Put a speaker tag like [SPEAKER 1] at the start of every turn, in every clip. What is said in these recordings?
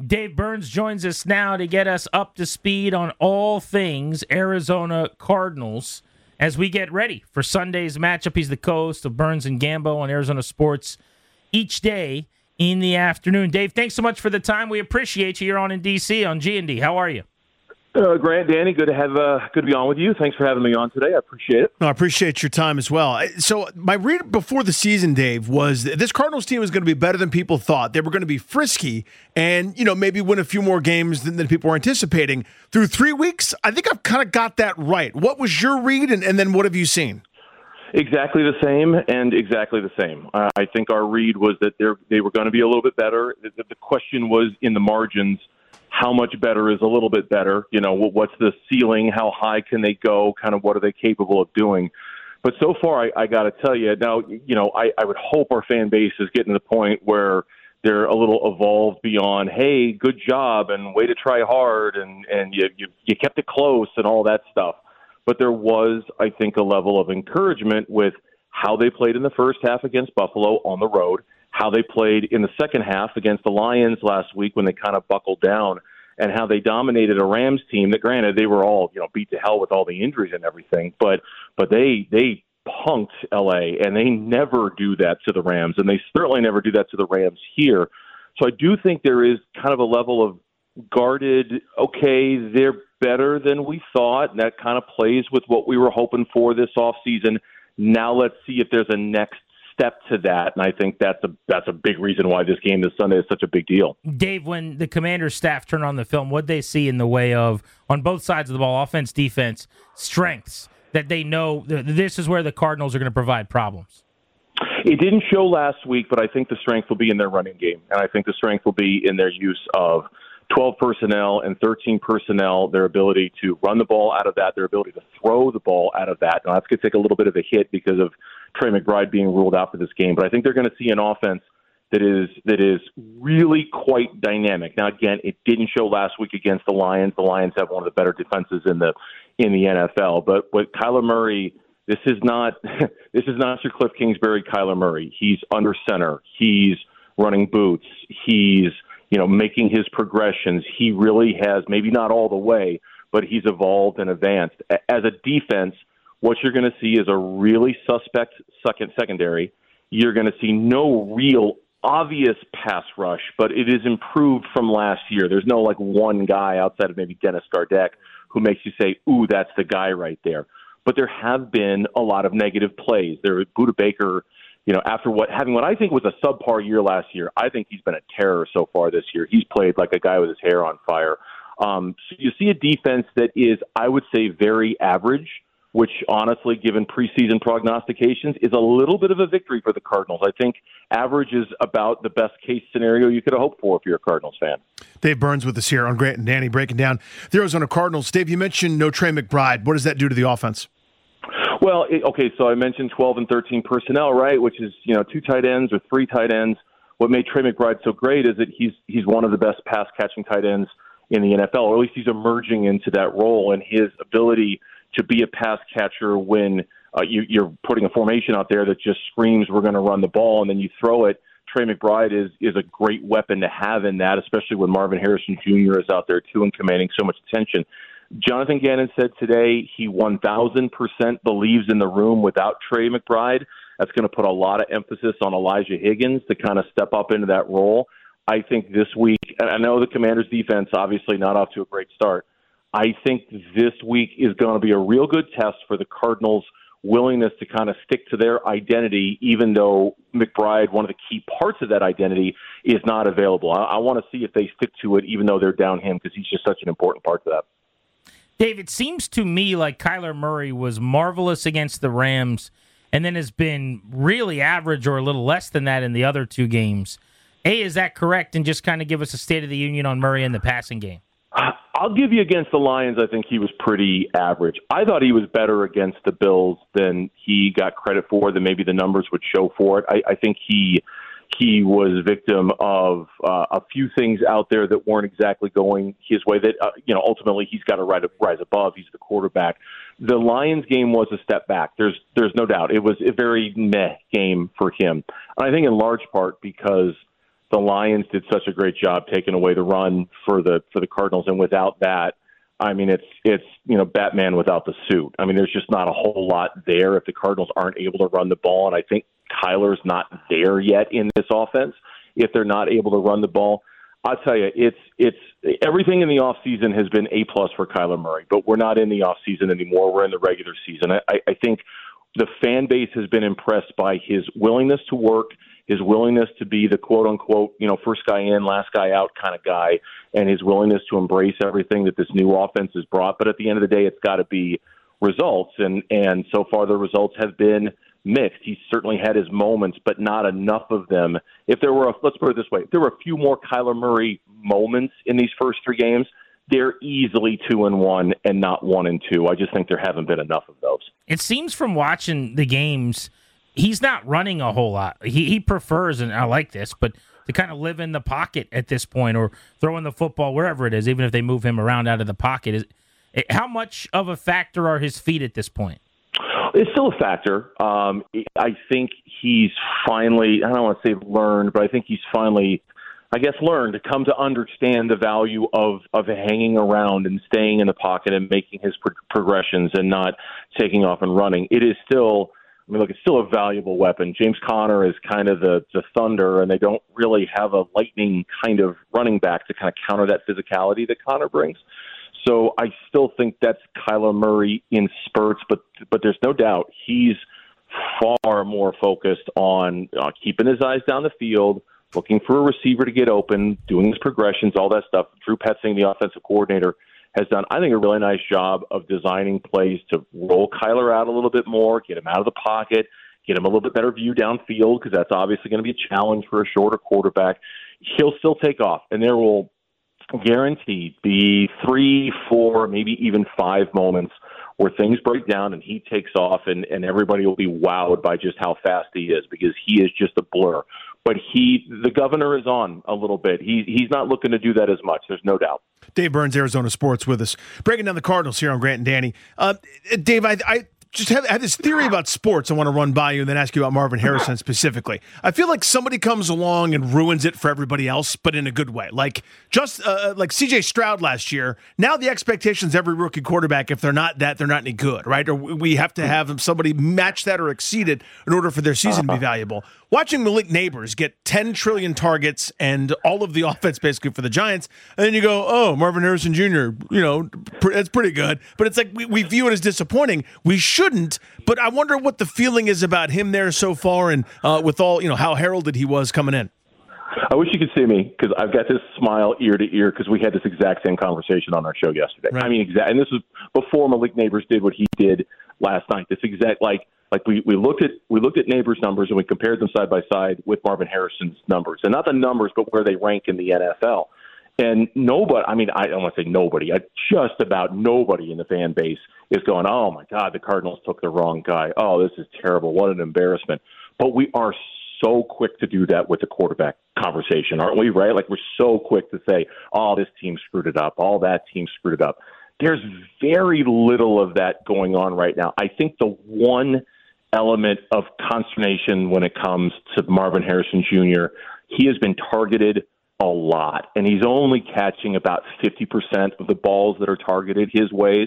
[SPEAKER 1] Dave Burns joins us now to get us up to speed on all things Arizona Cardinals as we get ready for Sunday's matchup. He's the co-host of Burns and Gambo on Arizona Sports each day in the afternoon. Dave, thanks so much for the time. We appreciate you. You're on in D.C. on G&D. How are you?
[SPEAKER 2] Grant, Danny, good to be on with you. Thanks for having me on today. I appreciate it.
[SPEAKER 3] No, I appreciate your time as well. So my read before the season, Dave, was this Cardinals team was going to be better than people thought. They were going to be frisky and, maybe win a few more games than people were anticipating. Through 3 weeks, I think I've kind of got that right. What was your read, and then what have you seen?
[SPEAKER 2] Exactly the same and exactly the same. I think our read was that they were going to be a little bit better. The question was in the margins. How much better is a little bit better? What's the ceiling? How high can they go? Kind of what are they capable of doing? But so far, I got to tell you, now, I would hope our fan base is getting to the point where they're a little evolved beyond, hey, good job and way to try hard and you kept it close and all that stuff. But there was, I think, a level of encouragement with how they played in the first half against Buffalo on the road, how they played in the second half against the Lions last week when they kind of buckled down, and how they dominated a Rams team that, granted, they were all beat to hell with all the injuries and everything, but they punked LA, and they never do that to the Rams, and they certainly never do that to the Rams here. So I do think there is kind of a level of guarded, okay, they're better than we thought, and that kind of plays with what we were hoping for this offseason. Now let's see if there's a next step to that, and I think that's a big reason why this game this Sunday is such a big deal.
[SPEAKER 1] Dave, when the Commander's staff turn on the film, what they see in the way of, on both sides of the ball, offense, defense, strengths, that they know this is where the Cardinals are going to provide problems?
[SPEAKER 2] It didn't show last week, but I think the strength will be in their running game, and I think the strength will be in their use of 12 personnel and 13 personnel, their ability to run the ball out of that, their ability to throw the ball out of that. Now, that's going to take a little bit of a hit because of Trey McBride being ruled out for this game, but I think they're going to see an offense that is really quite dynamic. Now, again, it didn't show last week against the Lions. The Lions have one of the better defenses in the NFL, but with Kyler Murray, this is not Sir Cliff Kingsbury Kyler Murray. He's under center. He's running boots. He's making his progressions. He really has, maybe not all the way, but he's evolved and advanced. As a defense, what you're going to see is a really suspect secondary. You're going to see no real obvious pass rush, but it is improved from last year. There's no one guy outside of maybe Dennis Gardeck who makes you say, ooh, that's the guy right there. But there have been a lot of negative plays. Budda Baker, after having what I think was a subpar year last year, I think he's been a terror so far this year. He's played like a guy with his hair on fire. So you see a defense that is, I would say, very average, which honestly, given preseason prognostications, is a little bit of a victory for the Cardinals. I think average is about the best case scenario you could have hoped for if you're a Cardinals fan.
[SPEAKER 3] Dave Burns with us here on Grant and Danny breaking down the Arizona Cardinals. Dave, you mentioned no Trey McBride. What does that do to the offense?
[SPEAKER 2] Well, so I mentioned 12 and 13 personnel, right, which is, 2 tight ends or 3 tight ends. What made Trey McBride so great is that he's one of the best pass-catching tight ends in the NFL, or at least he's emerging into that role, and his ability to be a pass catcher when you're putting a formation out there that just screams we're going to run the ball, and then you throw it. Trey McBride is a great weapon to have in that, especially when Marvin Harrison Jr. is out there too and commanding so much attention. Jonathan Gannon said today he 1,000% believes in the room without Trey McBride. That's going to put a lot of emphasis on Elijah Higgins to kind of step up into that role. I think this week, and I know the Commanders' defense obviously not off to a great start, I think this week is going to be a real good test for the Cardinals' willingness to kind of stick to their identity, even though McBride, one of the key parts of that identity, is not available. I want to see if they stick to it, even though they're down him, because he's just such an important part to that.
[SPEAKER 1] Dave, it seems to me like Kyler Murray was marvelous against the Rams and then has been really average or a little less than that in the other 2 games. Is that correct? And just kind of give us a State of the Union on Murray in the passing game.
[SPEAKER 2] I'll give you against the Lions, I think he was pretty average. I thought he was better against the Bills than he got credit for, than maybe the numbers would show for it. I think he was victim of a few things out there that weren't exactly going his way that, ultimately he's got to rise above. He's the quarterback. The Lions game was a step back. There's no doubt. It was a very meh game for him. And I think in large part because the Lions did such a great job taking away the run for the Cardinals, and without that, I mean, it's Batman without the suit. I mean, there's just not a whole lot there if the Cardinals aren't able to run the ball, and I think Kyler's not there yet in this offense if they're not able to run the ball. I'll tell you, it's everything in the offseason has been A+ for Kyler Murray, but we're not in the offseason anymore. We're in the regular season. I think the fan base has been impressed by his willingness to work, his willingness to be the quote-unquote, first guy in, last guy out kind of guy, and his willingness to embrace everything that this new offense has brought. But at the end of the day, it's got to be results, and so far the results have been mixed. He's certainly had his moments, but not enough of them. If there were, let's put it this way, if there were a few more Kyler Murray moments in these first three games, they're easily 2-1 and not 1-2. I just think there haven't been enough of those.
[SPEAKER 1] It seems from watching the games, he's not running a whole lot. He prefers, and I like this, but to kind of live in the pocket at this point or throwing the football wherever it is, even if they move him around out of the pocket. How much of a factor are his feet at this point?
[SPEAKER 2] It's still a factor. I think he's finally, I don't want to say learned, but I think he's finally, learned to come to understand the value of hanging around and staying in the pocket and making his progressions and not taking off and running. It is still, it's still a valuable weapon. James Conner is kind of the thunder, and they don't really have a lightning kind of running back to kind of counter that physicality that Conner brings. So I still think that's Kyler Murray in spurts, but there's no doubt he's far more focused on keeping his eyes down the field, looking for a receiver to get open, doing his progressions, all that stuff. Drew Petzing, the offensive coordinator, has done, I think, a really nice job of designing plays to roll Kyler out a little bit more, get him out of the pocket, get him a little bit better view downfield, because that's obviously going to be a challenge for a shorter quarterback. He'll still take off, and there will guaranteed be 3, 4, maybe even 5 moments where things break down and he takes off, and everybody will be wowed by just how fast he is, because he is just a blur. But the governor is on a little bit. He's not looking to do that as much. There's no doubt.
[SPEAKER 3] Dave Burns, Arizona Sports, with us, breaking down the Cardinals here on Grant and Danny. Dave, I just have this theory about sports I want to run by you and then ask you about Marvin Harrison specifically. I feel like somebody comes along and ruins it for everybody else, but in a good way. Like like C.J. Stroud last year. Now the expectations every rookie quarterback, if they're not that, they're not any good, right? Or we have to have somebody match that or exceed it in order for their season to be valuable. Watching Malik Neighbors get 10 trillion targets and all of the offense basically for the Giants, and then you go, oh, Marvin Harrison Jr., that's pretty good. But it's like we view it as disappointing. We shouldn't, but I wonder what the feeling is about him there so far, and with all, how heralded he was coming in.
[SPEAKER 2] I wish you could see me, because I've got this smile ear to ear, because we had this exact same conversation on our show yesterday.
[SPEAKER 3] Right.
[SPEAKER 2] I mean, and this was before Malik Neighbors did what he did last night. This exact, we looked at Neighbors' numbers and we compared them side by side with Marvin Harrison's numbers, and not the numbers, but where they rank in the NFL. And nobody, I don't want to say nobody, just about nobody in the fan base is going, oh my God, the Cardinals took the wrong guy. Oh, this is terrible. What an embarrassment. But we are so quick to do that with the quarterback conversation, aren't we? Right? Like, we're so quick to say, oh, this team screwed it up. All that team screwed it up. There's very little of that going on right now. I think the one element of consternation when it comes to Marvin Harrison Jr., he has been targeted a lot, and he's only catching about 50% of the balls that are targeted his ways.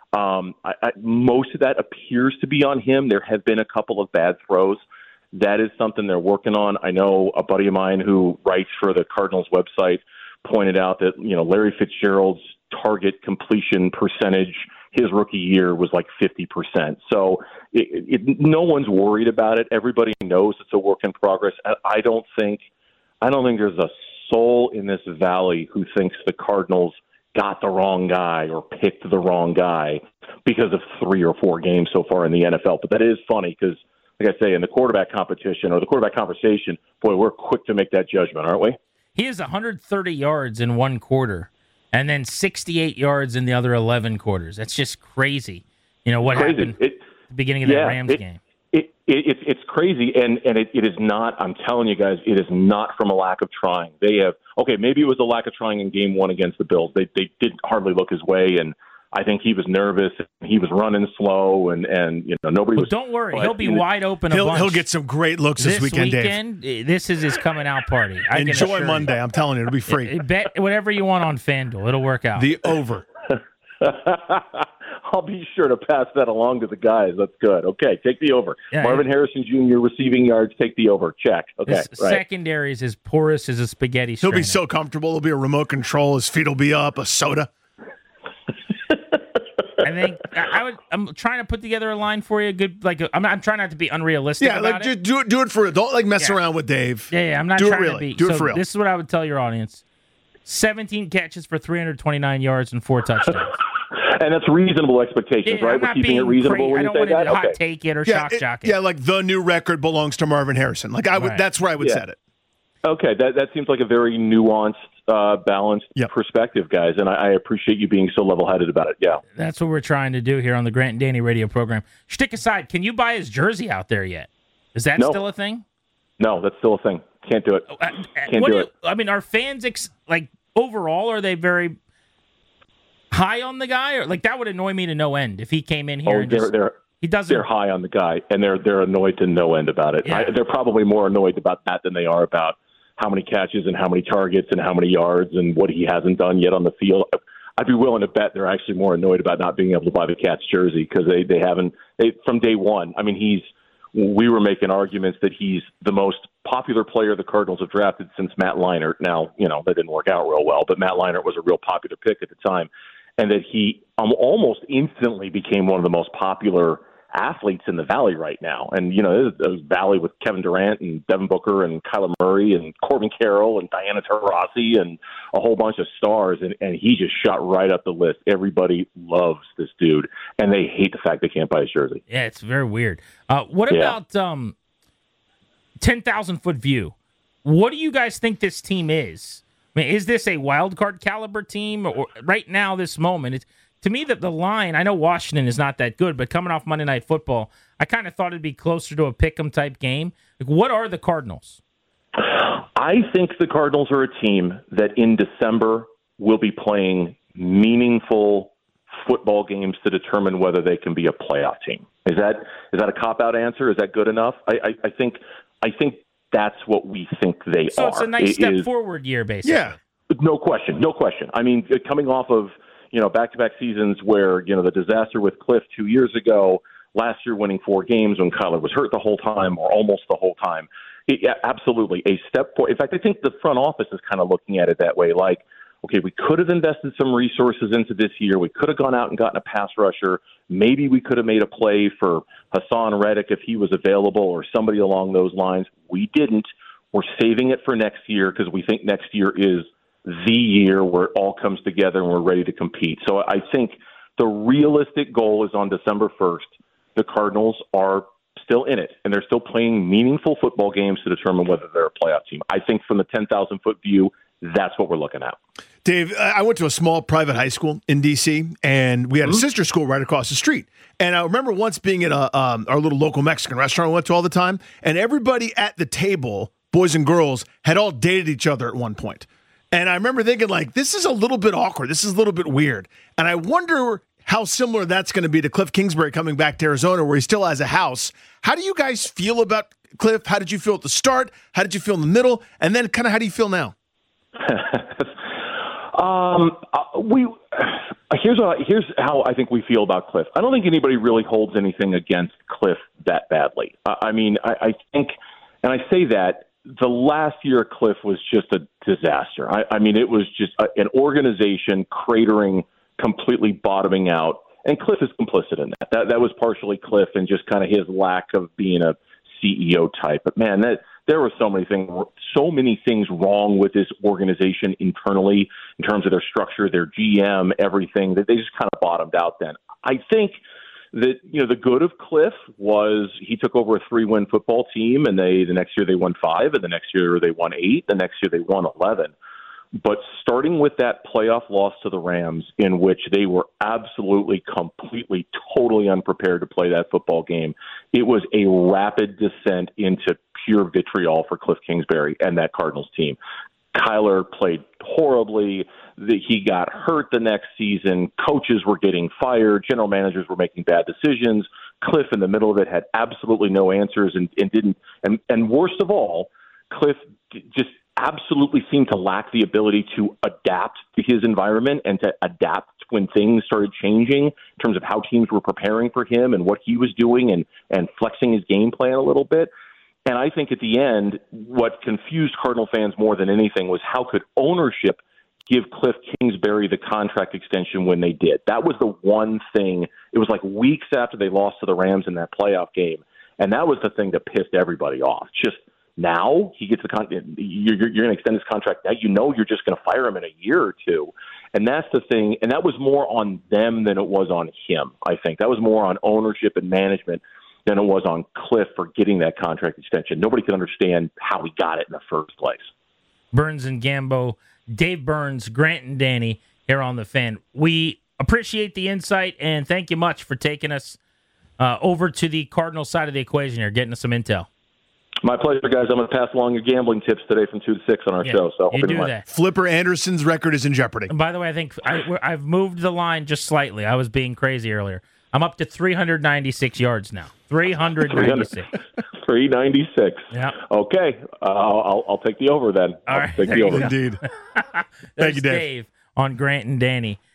[SPEAKER 2] Most of that appears to be on him. There have been a couple of bad throws. That is something they're working on. I know a buddy of mine who writes for the Cardinals website pointed out that, Larry Fitzgerald's target completion percentage his rookie year was like 50%. So no one's worried about it. Everybody knows it's a work in progress. I don't think there's a soul in this valley who thinks the Cardinals got the wrong guy or picked the wrong guy because of 3 or 4 games so far in the NFL. But that is funny because, like I say, in the quarterback competition or the quarterback conversation, boy, we're quick to make that judgment, aren't we?
[SPEAKER 1] He has 130 yards in one quarter and then 68 yards in the other 11 quarters. That's just crazy. What happened at the beginning of that Rams game.
[SPEAKER 2] It's crazy, and it is not, I'm telling you guys, it is not from a lack of trying. They have, maybe it was a lack of trying in game 1 against the Bills. They didn't hardly look his way, and I think he was nervous. He was running slow, and nobody was.
[SPEAKER 1] Don't worry, he'll be wide open.
[SPEAKER 3] He'll get some great looks this weekend,
[SPEAKER 1] Dave. This is his coming out party.
[SPEAKER 3] Enjoy Monday. I'm telling you, it'll be free.
[SPEAKER 1] Bet whatever you want on FanDuel. It'll work out.
[SPEAKER 3] The over.
[SPEAKER 2] I'll be sure to pass that along to the guys. That's good. Okay, take the over. Yeah, Marvin Harrison Jr. receiving yards, take the over. Check. Okay, right.
[SPEAKER 1] Secondary is as porous as a spaghetti strainer.
[SPEAKER 3] He'll be so comfortable. There'll be a remote control. His feet will be up, a soda.
[SPEAKER 1] I think I'm trying to put together a line for you. Good, I'm trying not to be unrealistic.
[SPEAKER 3] Yeah, just do it for it. Don't mess around with Dave.
[SPEAKER 1] Yeah. I'm not trying to be.
[SPEAKER 3] Do it for real.
[SPEAKER 1] This is what I would tell your audience: 17 catches for 329 yards and 4 touchdowns.
[SPEAKER 2] And that's reasonable expectations, right? We're keeping it reasonable when you say that.
[SPEAKER 1] I don't want to hot take it or shock jock it.
[SPEAKER 3] Yeah, like the new record belongs to Marvin Harrison. That's where I would set it.
[SPEAKER 2] Okay, that seems like a very nuanced, balanced perspective, guys, and I appreciate you being so level-headed about it. Yeah,
[SPEAKER 1] that's what we're trying to do here on the Grant and Danny radio program. Shtick aside, can you buy his jersey out there yet? Is that still a thing?
[SPEAKER 2] No, that's still a thing. Can't do it. Can't do it.
[SPEAKER 1] I mean, are fans overall? Are they very high on the guy, or that would annoy me to no end if he came in here
[SPEAKER 2] they're high on the guy, and they're annoyed to no end about it.
[SPEAKER 1] Yeah.
[SPEAKER 2] They're probably more annoyed about that than they are about how many catches and how many targets and how many yards and what he hasn't done yet on the field. I'd be willing to bet they're actually more annoyed about not being able to buy the Cats jersey because they haven't from day one. I mean, we were making arguments that he's the most popular player the Cardinals have drafted since Matt Leinart. Now, that didn't work out real well, but Matt Leinart was a real popular pick at the time. And that he almost instantly became one of the most popular athletes in the Valley right now. And, there's Valley with Kevin Durant and Devin Booker and Kyler Murray and Corbin Carroll and Diana Taurasi and a whole bunch of stars. And he just shot right up the list. Everybody loves this dude, and they hate the fact they can't buy his jersey.
[SPEAKER 1] Yeah, it's very weird. What about 10,000-foot view? What do you guys think this team is? I mean, is this a wild card caliber team? Or right now, this moment, to me, that the line, I know Washington is not that good, but coming off Monday Night Football, I kind of thought it'd be closer to a pick'em type game. What are the Cardinals?
[SPEAKER 2] I think the Cardinals are a team that in December will be playing meaningful football games to determine whether they can be a playoff team. Is that a cop-out answer? Is that good enough? I think that's what we think they are.
[SPEAKER 1] So it's a nice step forward year, basically.
[SPEAKER 2] Yeah, no question. I mean, coming off of back-to-back seasons where the disaster with Cliff 2 years ago, last year winning 4 games when Kyler was hurt the whole time or almost the whole time. Absolutely a step forward. In fact, I think the front office is kind of looking at it that way. Like, okay, we could have invested some resources into this year. We could have gone out and gotten a pass rusher. Maybe we could have made a play for Hassan Reddick if he was available or somebody along those lines. We didn't. We're saving it for next year because we think next year is the year where it all comes together and we're ready to compete. So I think the realistic goal is on December 1st. The Cardinals are still in it, and they're still playing meaningful football games to determine whether they're a playoff team. I think from the 10,000-foot view, that's what we're looking at.
[SPEAKER 3] Dave, I went to a small private high school in D.C., and we had a sister school right across the street. And I remember once being at our little local Mexican restaurant we went to all the time, and everybody at the table, boys and girls, had all dated each other at one point. And I remember thinking, this is a little bit awkward. This is a little bit weird. And I wonder how similar that's going to be to Cliff Kingsbury coming back to Arizona where he still has a house. How do you guys feel about Cliff? How did you feel at the start? How did you feel in the middle? And then kind of how do you feel now?
[SPEAKER 2] Here's how I think we feel about Cliff. I don't think anybody really holds anything against Cliff that badly. I think, and I say that, the last year Cliff was just a disaster. I mean, it was just an organization cratering, completely bottoming out, and Cliff is complicit in that. That was partially Cliff and just kind of his lack of being a CEO type. But man, there were so many things wrong with this organization internally in terms of their structure, their GM, everything, that they just kind of bottomed out then. I think that, the good of Cliff was he took over a 3-win football team, and the next year they won 5, and the next year they won 8, the next year they won 11. But starting with that playoff loss to the Rams, in which they were absolutely, completely, totally unprepared to play that football game, it was a rapid descent into pure vitriol for Cliff Kingsbury and that Cardinals team. Kyler played horribly. he got hurt the next season. Coaches were getting fired. General managers were making bad decisions. Cliff, in the middle of it, had absolutely no answers and didn't. And worst of all, Cliff just absolutely seemed to lack the ability to adapt to his environment and to adapt when things started changing in terms of how teams were preparing for him and what he was doing and flexing his game plan a little bit. And I think at the end, what confused Cardinal fans more than anything was how could ownership give Cliff Kingsbury the contract extension when they did. That was the one thing. It was like weeks after they lost to the Rams in that playoff game. And that was the thing that pissed everybody off. Just now he gets the you're going to extend his contract. Now you know you're just going to fire him in a year or two. And that's the thing. And that was more on them than it was on him, I think. That was more on ownership and management than it was on Cliff for getting that contract extension. Nobody could understand how he got it in the first place.
[SPEAKER 1] Burns and Gambo, Dave Burns, Grant and Danny here on The Fan. We appreciate the insight, and thank you much for taking us over to the Cardinal side of the equation here, getting us some intel.
[SPEAKER 2] My pleasure, guys. I'm going to pass along your gambling tips today from 2 to 6 on our show. So
[SPEAKER 1] you do that.
[SPEAKER 3] Flipper Anderson's record is in jeopardy.
[SPEAKER 1] And by the way, I think I've moved the line just slightly. I was being crazy earlier. I'm up to 396 yards now. 396.
[SPEAKER 2] 396.
[SPEAKER 1] Yeah.
[SPEAKER 2] Okay. I'll take the over then.
[SPEAKER 1] All right.
[SPEAKER 2] Take the over.
[SPEAKER 3] Indeed. Thank you, Dave.
[SPEAKER 1] On Grant and Danny.